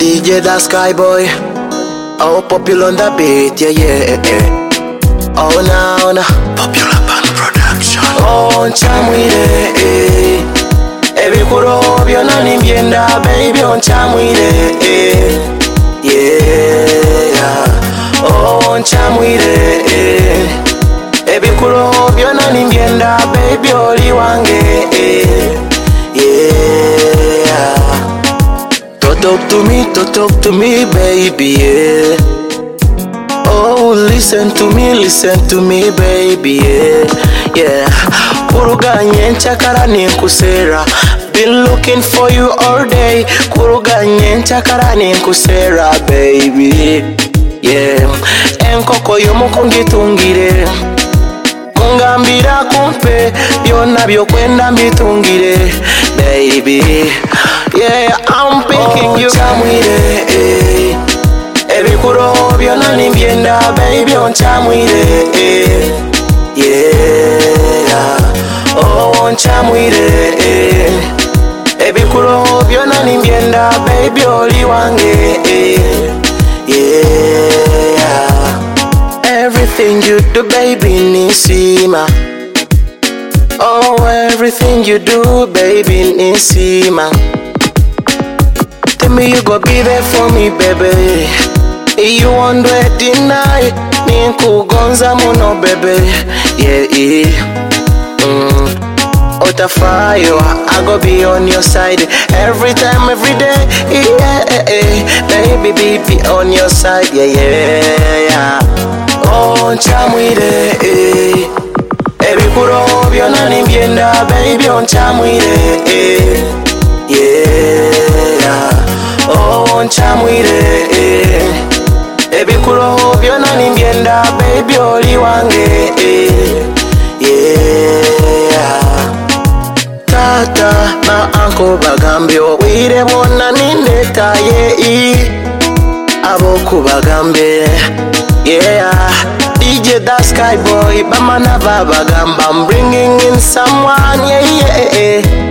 DJ that sky boy. Oh, popular on the beat, yeah. Oh, now, Popular Band Production. oh, nchamwire, ebikuro byonna nimbyenda, baby, nchamwire, yeah. Oh, nchamwire, ebikuro byonna nimbyenda, baby, oli wange, yeah. Talk to me, baby, yeah. Oh, listen to me, baby, yeah. Kuruganye nchakara ninkusera. Been looking for you all day. Kuruganye nchakara ninkusera, baby, yeah. Enkoko yomukungitungire. Mungambira kumpe byonna byokwenda mbitungire, baby, yeah. I'm picking you. Nchamwire, ebikuro byonna nimbyenda, baby, nchamwire, yeah. Oh, nchamwire, ebikuro byonna nimbyenda, baby, oli wange, yeah. Everything you do, baby, nisima. Oh, everything you do, baby, nisima. Tell me you go be there for me, baby. You won't deny. Ninkugonza muno, baby, yeah. Fire, I go be on your side every time, every day, yeah. Baby, be on your side, yeah. Oh, nchamwire, ebikuro byonna nimbyenda, baby, nchamwire, yeah. Oh, nchamwire, ebikuro byonna nimbyenda, baby, oli wange, yeah. Tata na uncle bagambe obwire bwonna nindetaye aboku bagambe, yeah. DJ that sky boy bamana babagamba, I'm bringing in someone, yeah.